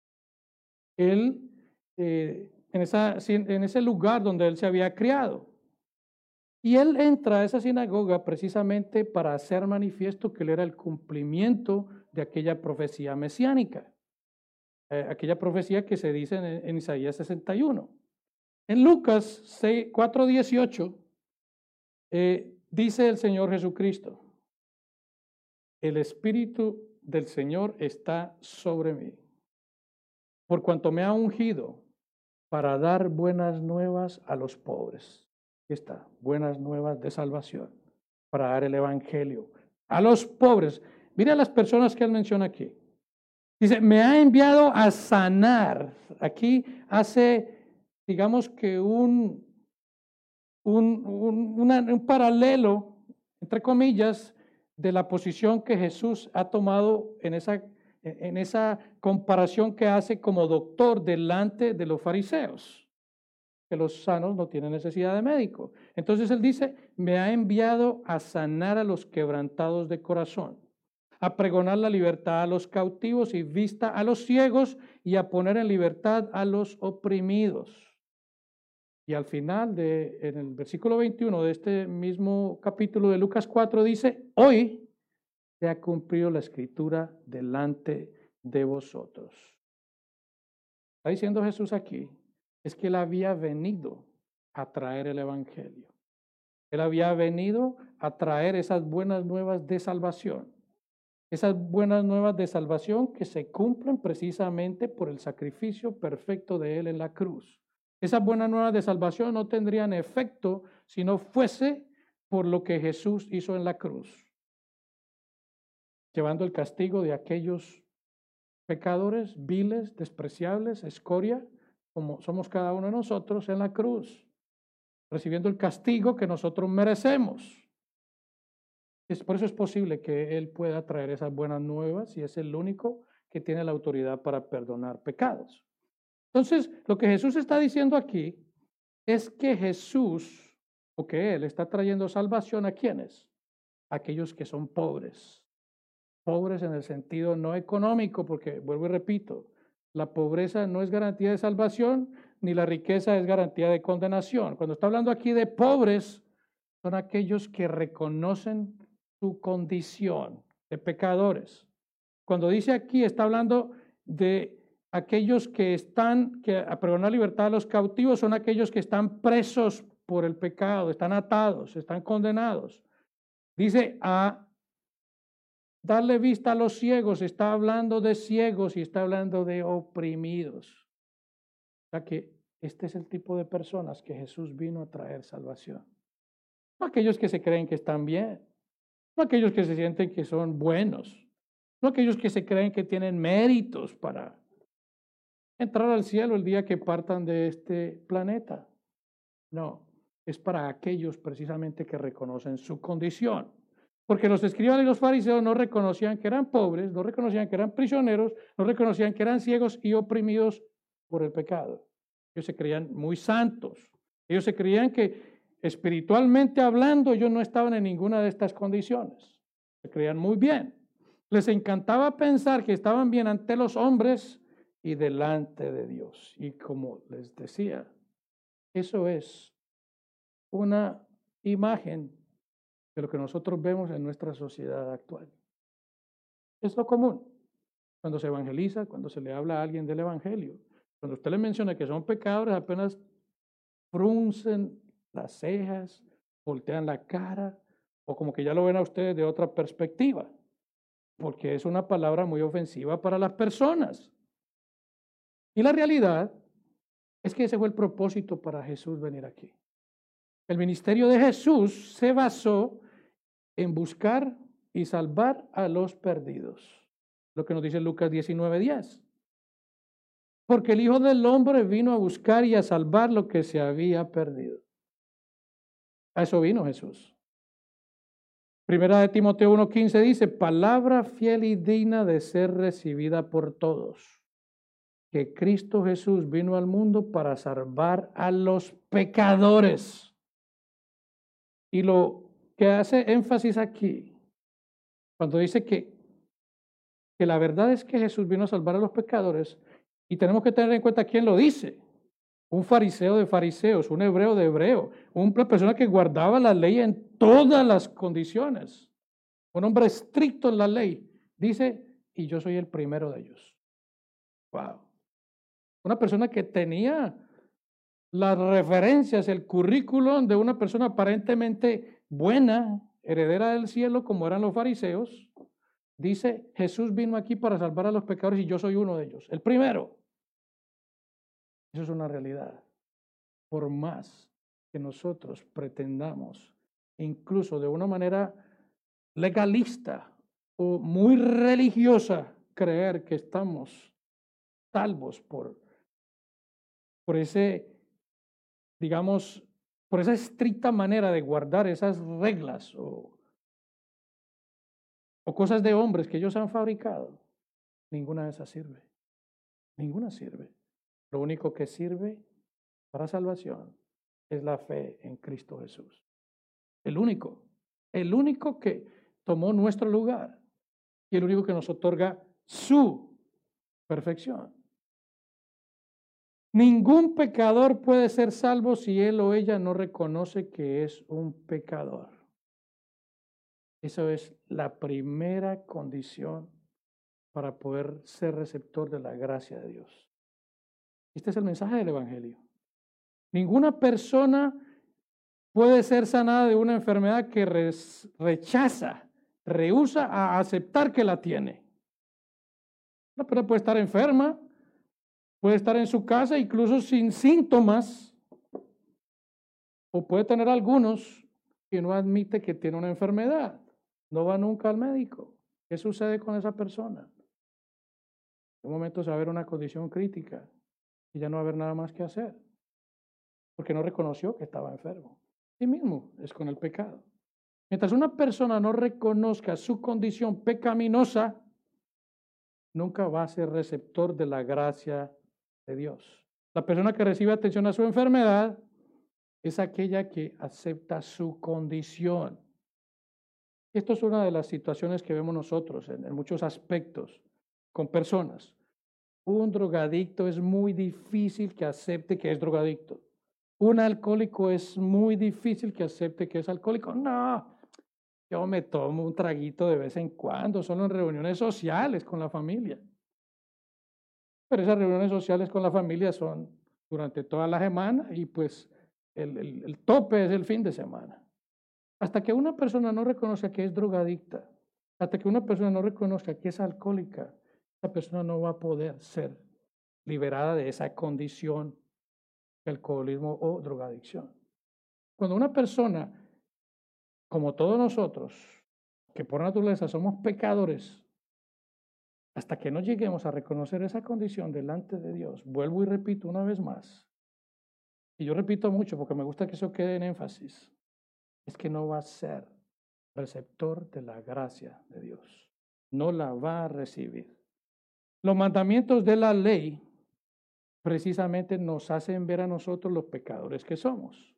Él, en ese lugar donde él se había criado. Y él entra a esa sinagoga precisamente para hacer manifiesto que él era el cumplimiento de aquella profecía mesiánica. Aquella profecía que se dice en Isaías 61. En Lucas 4:18 dice el Señor Jesucristo, el Espíritu del Señor está sobre mí, por cuanto me ha ungido para dar buenas nuevas a los pobres. Aquí está, buenas nuevas de salvación, para dar el evangelio a los pobres. Mira las personas que él menciona aquí. Dice, me ha enviado a sanar. Aquí hace, digamos que un paralelo, entre comillas, de la posición que Jesús ha tomado en esa comparación que hace como doctor delante de los fariseos, que los sanos no tienen necesidad de médico. Entonces él dice, me ha enviado a sanar a los quebrantados de corazón, a pregonar la libertad a los cautivos y vista a los ciegos y a poner en libertad a los oprimidos. Y al final, en el versículo 21 de este mismo capítulo de Lucas 4, dice, hoy se ha cumplido la escritura delante de vosotros. Está diciendo Jesús aquí, es que él había venido a traer el evangelio. Él había venido a traer esas buenas nuevas de salvación. Esas buenas nuevas de salvación que se cumplen precisamente por el sacrificio perfecto de él en la cruz. Esas buenas nuevas de salvación no tendrían efecto si no fuese por lo que Jesús hizo en la cruz, llevando el castigo de aquellos pecadores viles, despreciables, escoria, como somos cada uno de nosotros en la cruz, recibiendo el castigo que nosotros merecemos. Por eso es posible que Él pueda traer esas buenas nuevas y es el único que tiene la autoridad para perdonar pecados. Entonces, lo que Jesús está diciendo aquí es que Jesús, o que Él está trayendo salvación ¿a quiénes? Aquellos que son pobres. Pobres en el sentido no económico, porque vuelvo y repito, la pobreza no es garantía de salvación, ni la riqueza es garantía de condenación. Cuando está hablando aquí de pobres, son aquellos que reconocen su condición de pecadores. Cuando dice aquí, está hablando de aquellos que están, que a pregonar libertad a los cautivos, son aquellos que están presos por el pecado, están atados, están condenados. Dice a darle vista a los ciegos, está hablando de ciegos y está hablando de oprimidos. O sea que este es el tipo de personas que Jesús vino a traer salvación. No aquellos que se creen que están bien, no aquellos que se sienten que son buenos, no aquellos que se creen que tienen méritos para entrar al cielo el día que partan de este planeta. No, es para aquellos precisamente que reconocen su condición. Porque los escribas y los fariseos no reconocían que eran pobres, no reconocían que eran prisioneros, no reconocían que eran ciegos y oprimidos por el pecado. Ellos se creían muy santos. Ellos se creían que espiritualmente hablando ellos no estaban en ninguna de estas condiciones. Se creían muy bien. Les encantaba pensar que estaban bien ante los hombres y delante de Dios. Y como les decía, eso es una imagen de lo que nosotros vemos en nuestra sociedad actual. Es lo común. Cuando se evangeliza, cuando se le habla a alguien del evangelio, cuando usted le menciona que son pecadores, apenas fruncen las cejas, voltean la cara, o como que ya lo ven a ustedes de otra perspectiva, porque es una palabra muy ofensiva para las personas. Y la realidad es que ese fue el propósito para Jesús venir aquí. El ministerio de Jesús se basó en buscar y salvar a los perdidos. Lo que nos dice Lucas 19:10. Porque el Hijo del Hombre vino a buscar y a salvar lo que se había perdido. A eso vino Jesús. Primera de Timoteo 1:15 dice, palabra fiel y digna de ser recibida por todos, que Cristo Jesús vino al mundo para salvar a los pecadores. Y lo que hace énfasis aquí, cuando dice que la verdad es que Jesús vino a salvar a los pecadores, y tenemos que tener en cuenta quién lo dice. Un fariseo de fariseos, un hebreo de hebreo, una persona que guardaba la ley en todas las condiciones, un hombre estricto en la ley, dice, y yo soy el primero de ellos. Wow. Una persona que tenía las referencias, el currículum de una persona aparentemente buena, heredera del cielo, como eran los fariseos, dice, Jesús vino aquí para salvar a los pecadores y yo soy uno de ellos, el primero. Eso es una realidad. Por más que nosotros pretendamos, incluso de una manera legalista o muy religiosa, creer que estamos salvos por ese, digamos, por esa estricta manera de guardar esas reglas o cosas de hombres que ellos han fabricado, ninguna de esas sirve. Ninguna sirve. Lo único que sirve para salvación es la fe en Cristo Jesús. El único que tomó nuestro lugar y el único que nos otorga su perfección. Ningún pecador puede ser salvo si él o ella no reconoce que es un pecador. Eso es la primera condición para poder ser receptor de la gracia de Dios. Este es el mensaje del Evangelio. Ninguna persona puede ser sanada de una enfermedad que rehúsa a aceptar que la tiene. Una persona puede estar enferma, puede estar en su casa incluso sin síntomas, o puede tener algunos que no admite que tiene una enfermedad, no va nunca al médico. ¿Qué sucede con esa persona? En un momento se va a ver una condición crítica y ya no va a haber nada más que hacer, porque no reconoció que estaba enfermo. Sí mismo es con el pecado. Mientras una persona no reconozca su condición pecaminosa, nunca va a ser receptor de la gracia de Dios. La persona que recibe atención a su enfermedad es aquella que acepta su condición. Esto es una de las situaciones que vemos nosotros en muchos aspectos con personas. Un drogadicto es muy difícil que acepte que es drogadicto. Un alcohólico es muy difícil que acepte que es alcohólico. No, yo me tomo un traguito de vez en cuando, solo en reuniones sociales con la familia. Pero esas reuniones sociales con la familia son durante toda la semana y pues el tope es el fin de semana. Hasta que una persona no reconozca que es drogadicta, hasta que una persona no reconozca que es alcohólica, esa persona no va a poder ser liberada de esa condición de alcoholismo o drogadicción. Cuando una persona, como todos nosotros, que por naturaleza somos pecadores, hasta que no lleguemos a reconocer esa condición delante de Dios, vuelvo y repito una vez más, y yo repito mucho porque me gusta que eso quede en énfasis, es que no va a ser receptor de la gracia de Dios. No la va a recibir. Los mandamientos de la ley precisamente nos hacen ver a nosotros los pecadores que somos.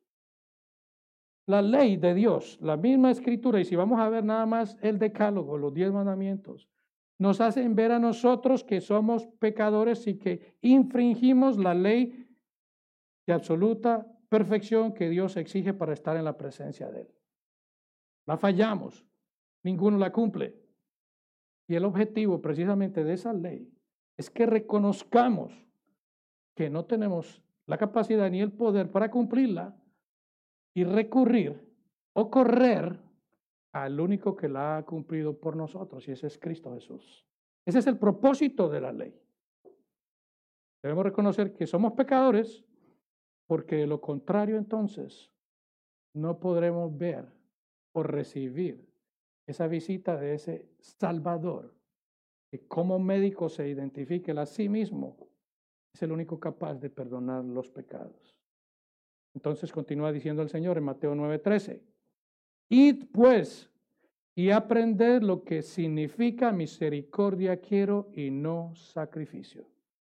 La ley de Dios, la misma escritura, y si vamos a ver nada más el decálogo, los 10 mandamientos, nos hacen ver a nosotros que somos pecadores y que infringimos la ley de absoluta perfección que Dios exige para estar en la presencia de Él. La fallamos, ninguno la cumple. Y el objetivo precisamente de esa ley es que reconozcamos que no tenemos la capacidad ni el poder para cumplirla y recurrir o correr al único que la ha cumplido por nosotros, y ese es Cristo Jesús. Ese es el propósito de la ley. Debemos reconocer que somos pecadores, porque de lo contrario entonces no podremos ver o recibir esa visita de ese Salvador, que como médico se identifique a sí mismo, es el único capaz de perdonar los pecados. Entonces continúa diciendo el Señor en Mateo 9:13, id pues y aprended lo que significa misericordia quiero y no sacrificio.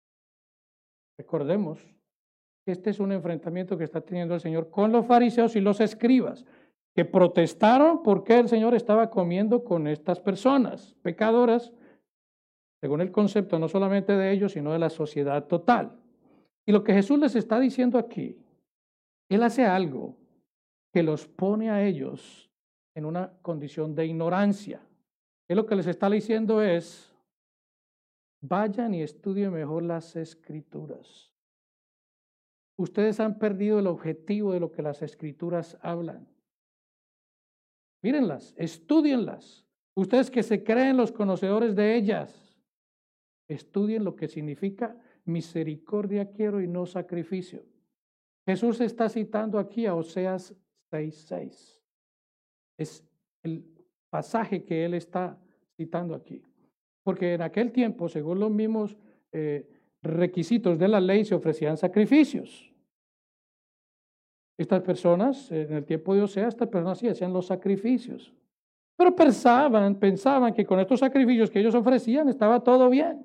Recordemos que este es un enfrentamiento que está teniendo el Señor con los fariseos y los escribas, que protestaron porque el Señor estaba comiendo con estas personas pecadoras, según el concepto no solamente de ellos, sino de la sociedad total. Y lo que Jesús les está diciendo aquí, Él hace algo que los pone a ellos en una condición de ignorancia. Él lo que les está diciendo es, vayan y estudien mejor las Escrituras. Ustedes han perdido el objetivo de lo que las Escrituras hablan. Mírenlas, estúdienlas. Ustedes que se creen los conocedores de ellas, estudien lo que significa misericordia quiero y no sacrificio. Jesús está citando aquí a Oseas 6:6. Es el pasaje que él está citando aquí. Porque en aquel tiempo, según los mismos requisitos de la ley, se ofrecían sacrificios. Estas personas, en el tiempo de Oseas, estas personas sí hacían los sacrificios. Pero pensaban que con estos sacrificios que ellos ofrecían estaba todo bien.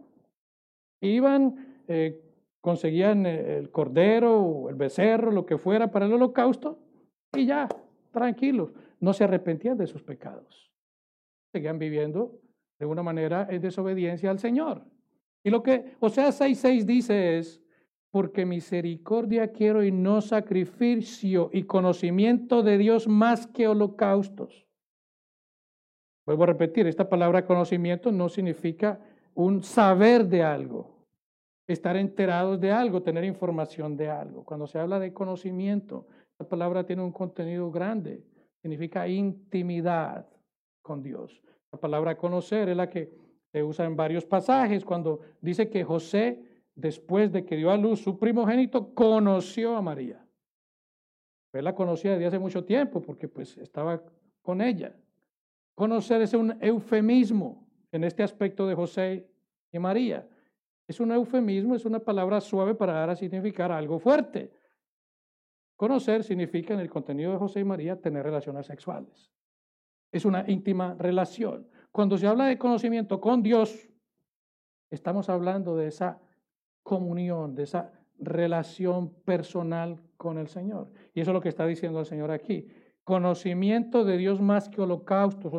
Iban, conseguían el cordero o el becerro, lo que fuera para el holocausto, y ya, tranquilos, no se arrepentían de sus pecados. Seguían viviendo de una manera en desobediencia al Señor. Y lo que Oseas 6:6 dice es, porque misericordia quiero y no sacrificio, y conocimiento de Dios más que holocaustos. Vuelvo a repetir, esta palabra conocimiento no significa un saber de algo, estar enterados de algo, tener información de algo. Cuando se habla de conocimiento, esta palabra tiene un contenido grande, significa intimidad con Dios. La palabra conocer es la que se usa en varios pasajes, cuando dice que José, después de que dio a luz su primogénito, conoció a María. Él la conocía desde hace mucho tiempo porque pues estaba con ella. Conocer es un eufemismo en este aspecto de José y María. Es un eufemismo, es una palabra suave para dar a significar algo fuerte. Conocer significa en el contenido de José y María tener relaciones sexuales. Es una íntima relación. Cuando se habla de conocimiento con Dios, estamos hablando de esa comunión, de esa relación personal con el Señor. Y eso es lo que está diciendo el Señor aquí. Conocimiento de Dios más que holocaustos, una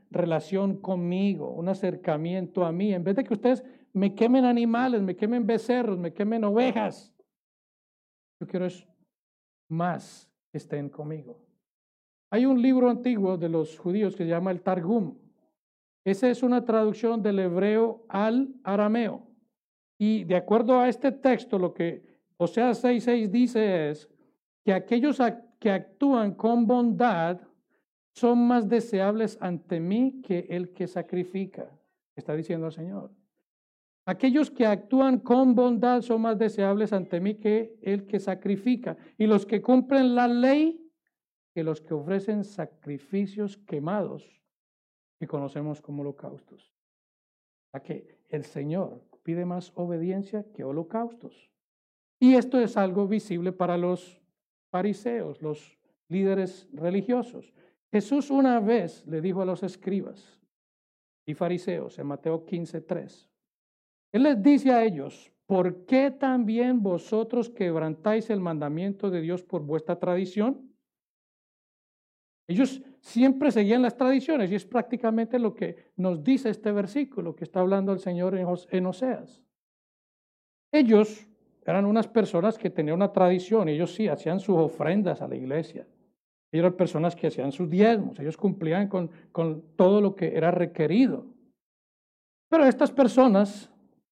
relación conmigo, un acercamiento a mí. En vez de que ustedes me quemen animales, me quemen becerros, me quemen ovejas, yo quiero es más que estén conmigo. Hay un libro antiguo de los judíos que se llama el Targum. Esa es una traducción del hebreo al arameo. Y de acuerdo a este texto, lo que Oseas 6:6 dice es que aquellos que actúan con bondad son más deseables ante mí que el que sacrifica, está diciendo el Señor. Aquellos que actúan con bondad son más deseables ante mí que el que sacrifica. Y los que cumplen la ley que los que ofrecen sacrificios quemados que conocemos como holocaustos. A que el Señor pide más obediencia que holocaustos. Y esto es algo visible para los fariseos, los líderes religiosos. Jesús una vez le dijo a los escribas y fariseos en Mateo 15:3, Él les dice a ellos, ¿por qué también vosotros quebrantáis el mandamiento de Dios por vuestra tradición? Ellos siempre seguían las tradiciones y es prácticamente lo que nos dice este versículo que está hablando el Señor en Oseas. Ellos eran unas personas que tenían una tradición, ellos sí hacían sus ofrendas a la iglesia. Ellos eran personas que hacían sus diezmos, ellos cumplían con todo lo que era requerido. Pero estas personas,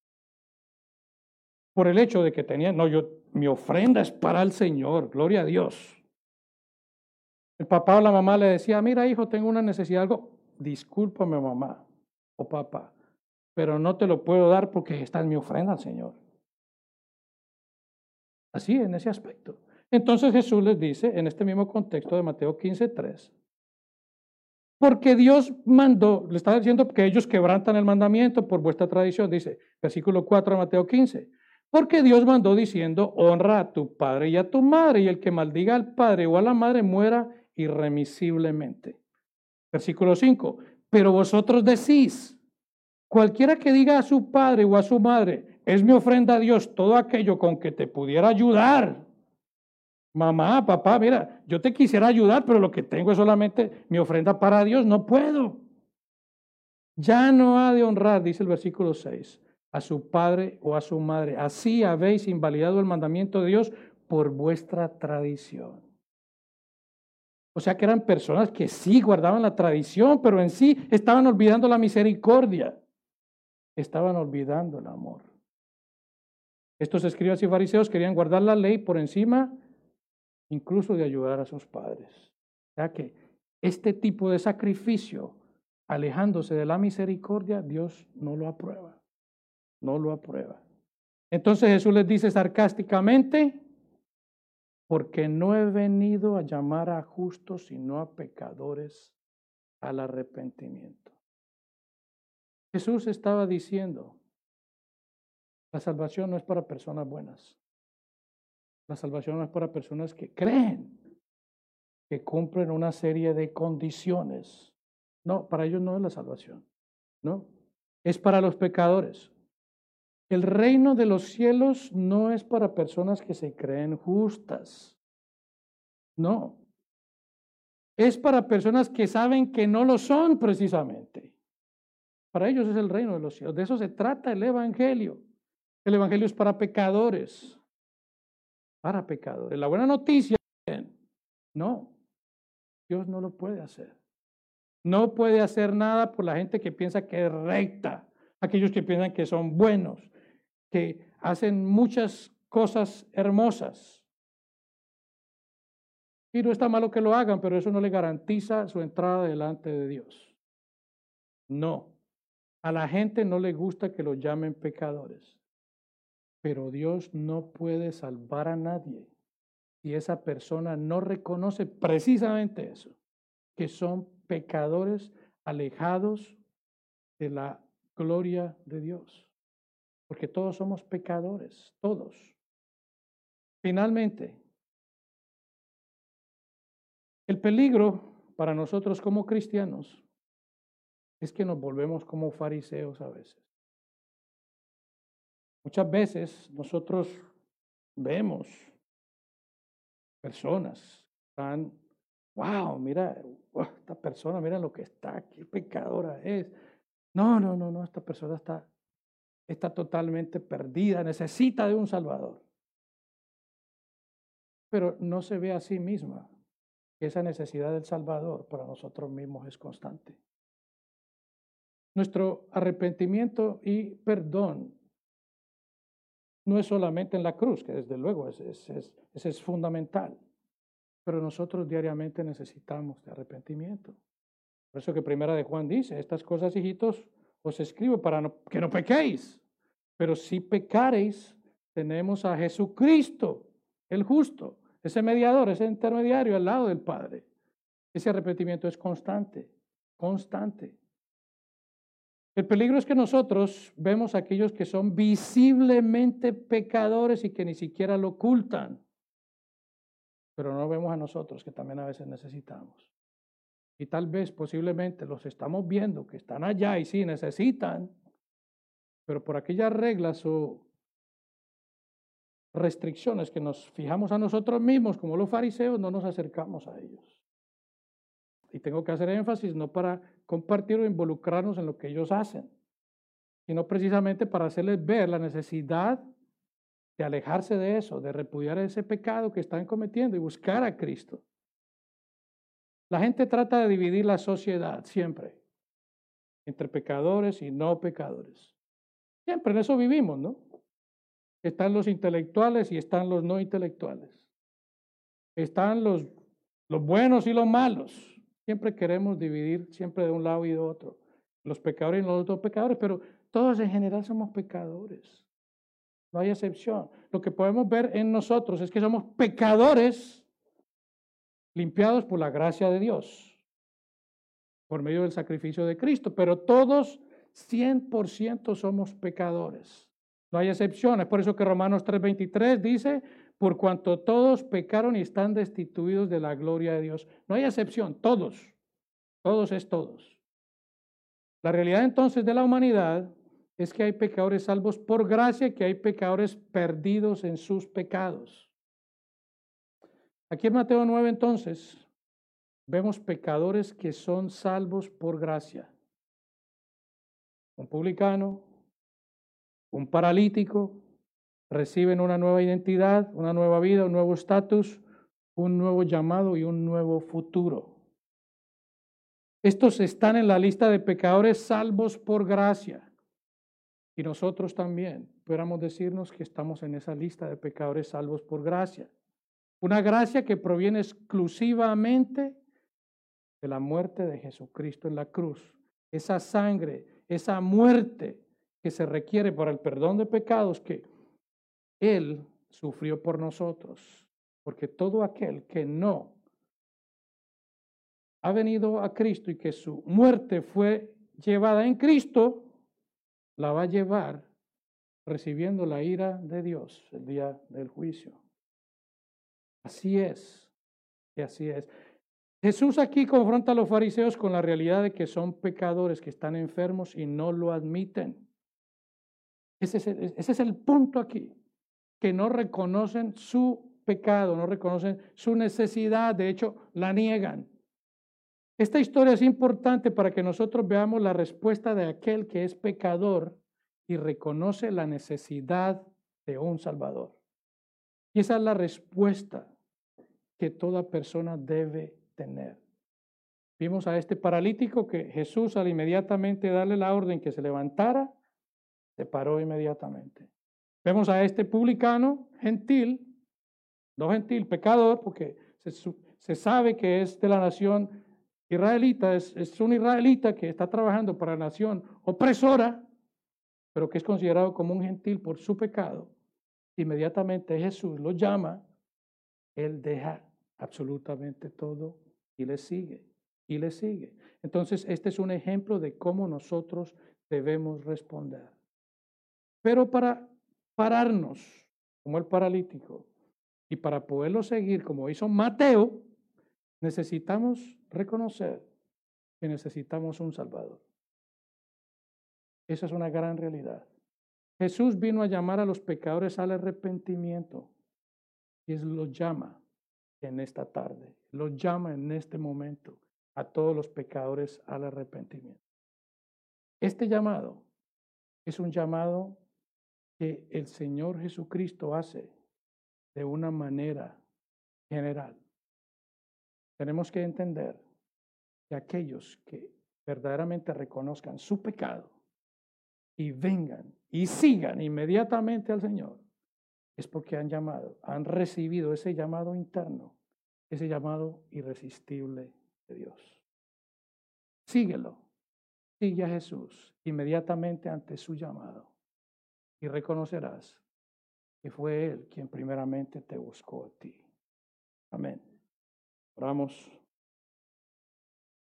por el hecho de que tenían, mi ofrenda es para el Señor, gloria a Dios. El papá o la mamá le decía, mira hijo, tengo una necesidad, algo, discúlpame mamá o papá, pero no te lo puedo dar porque está en mi ofrenda al Señor. Así, en ese aspecto. Entonces Jesús les dice, en este mismo contexto de Mateo 15:3, porque Dios mandó, le está diciendo que ellos quebrantan el mandamiento por vuestra tradición, dice, versículo 4 de Mateo 15, porque Dios mandó diciendo, honra a tu padre y a tu madre, y el que maldiga al padre o a la madre muera irremisiblemente. Versículo 5, pero vosotros decís, cualquiera que diga a su padre o a su madre, es mi ofrenda a Dios, todo aquello con que te pudiera ayudar. Mamá, papá, mira, yo te quisiera ayudar, pero lo que tengo es solamente mi ofrenda para Dios, no puedo. Ya no ha de honrar, dice el versículo 6, a su padre o a su madre. Así habéis invalidado el mandamiento de Dios por vuestra tradición. O sea que eran personas que sí guardaban la tradición, pero en sí estaban olvidando la misericordia. Estaban olvidando el amor. Estos escribas y fariseos querían guardar la ley por encima incluso de ayudar a sus padres. O sea que este tipo de sacrificio, alejándose de la misericordia, Dios no lo aprueba. No lo aprueba. Entonces Jesús les dice sarcásticamente, porque no he venido a llamar a justos, sino a pecadores al arrepentimiento. Jesús estaba diciendo, la salvación no es para personas buenas. La salvación no es para personas que creen, que cumplen una serie de condiciones. No, para ellos no es la salvación. No, es para los pecadores. El reino de los cielos no es para personas que se creen justas. No. Es para personas que saben que no lo son precisamente. Para ellos es el reino de los cielos. De eso se trata el Evangelio. El Evangelio es para pecadores. Para pecadores. La buena noticia, no, Dios no lo puede hacer. No puede hacer nada por la gente que piensa que es recta, aquellos que piensan que son buenos, que hacen muchas cosas hermosas. Y no está malo que lo hagan, pero eso no le garantiza su entrada delante de Dios. No, a la gente no le gusta que lo llamen pecadores, pero Dios no puede salvar a nadie si esa persona no reconoce precisamente eso, que son pecadores alejados de la gloria de Dios, porque todos somos pecadores, todos. Finalmente, el peligro para nosotros como cristianos es que nos volvemos como fariseos a veces. Muchas veces nosotros vemos personas, están, wow, mira, esta persona, mira lo que está, qué pecadora es. No, esta persona está totalmente perdida, necesita de un Salvador. Pero no se ve a sí misma que esa necesidad del Salvador para nosotros mismos es constante. Nuestro arrepentimiento y perdón no es solamente en la cruz, que desde luego ese es fundamental, pero nosotros diariamente necesitamos de arrepentimiento. Por eso que Primera de Juan dice, estas cosas, hijitos, os escribo para que no pequéis, pero si pecareis, tenemos a Jesucristo, el justo, ese mediador, ese intermediario al lado del Padre. Ese arrepentimiento es constante, constante. El peligro es que nosotros vemos a aquellos que son visiblemente pecadores y que ni siquiera lo ocultan, pero no vemos a nosotros que también a veces necesitamos. Y tal vez posiblemente los estamos viendo que están allá y sí necesitan, pero por aquellas reglas o restricciones que nos fijamos a nosotros mismos como los fariseos, no nos acercamos a ellos. Y tengo que hacer énfasis no para compartir o involucrarnos en lo que ellos hacen, sino precisamente para hacerles ver la necesidad de alejarse de eso, de repudiar ese pecado que están cometiendo y buscar a Cristo. La gente trata de dividir la sociedad siempre entre pecadores y no pecadores. Siempre en eso vivimos, ¿no? Están los intelectuales y están los no intelectuales. Están los buenos y los malos. Siempre queremos dividir siempre de un lado y de otro. Los pecadores y los otros pecadores, pero todos en general somos pecadores. No hay excepción. Lo que podemos ver en nosotros es que somos pecadores limpiados por la gracia de Dios, por medio del sacrificio de Cristo, pero todos 100% somos pecadores. No hay excepciones. Por eso que Romanos 3:23 dice, por cuanto todos pecaron y están destituidos de la gloria de Dios. No hay excepción, todos es todos. La realidad entonces de la humanidad es que hay pecadores salvos por gracia, que hay pecadores perdidos en sus pecados. Aquí en Mateo 9 entonces vemos pecadores que son salvos por gracia. Un publicano, un paralítico, reciben una nueva identidad, una nueva vida, un nuevo estatus, un nuevo llamado y un nuevo futuro. Estos están en la lista de pecadores salvos por gracia. Y nosotros también pudiéramos decirnos que estamos en esa lista de pecadores salvos por gracia. Una gracia que proviene exclusivamente de la muerte de Jesucristo en la cruz. Esa sangre, esa muerte que se requiere para el perdón de pecados que Él sufrió por nosotros. Porque todo aquel que no ha venido a Cristo y que su muerte fue llevada en Cristo, la va a llevar recibiendo la ira de Dios el día del juicio. Así es, y así es. Jesús aquí confronta a los fariseos con la realidad de que son pecadores, que están enfermos y no lo admiten. Ese es el punto aquí, que no reconocen su pecado, no reconocen su necesidad, de hecho la niegan. Esta historia es importante para que nosotros veamos la respuesta de aquel que es pecador y reconoce la necesidad de un Salvador. Y esa es la respuesta que toda persona debe tener. Vimos a este paralítico que Jesús al inmediatamente darle la orden que se levantara, se paró inmediatamente. Vemos a este publicano gentil, no gentil, pecador, porque se sabe que es de la nación israelita, es un israelita que está trabajando para la nación opresora, pero que es considerado como un gentil por su pecado. Inmediatamente Jesús lo llama, él deja absolutamente todo y le sigue, y le sigue. Entonces, este es un ejemplo de cómo nosotros debemos responder. Pero para pararnos, como el paralítico, y para poderlo seguir, como hizo Mateo, necesitamos reconocer que necesitamos un Salvador. Esa es una gran realidad. Jesús vino a llamar a los pecadores al arrepentimiento y Él los llama en esta tarde, los llama en este momento. a todos los pecadores al arrepentimiento. Este llamado es un llamado que el Señor Jesucristo hace de una manera general. Tenemos que entender que aquellos que verdaderamente reconozcan su pecado y vengan y sigan inmediatamente al Señor, es porque han recibido ese llamado interno, ese llamado irresistible de Dios. Síguelo, sigue a Jesús inmediatamente ante su llamado y reconocerás que fue Él quien primeramente te buscó a ti. Amén. Oramos.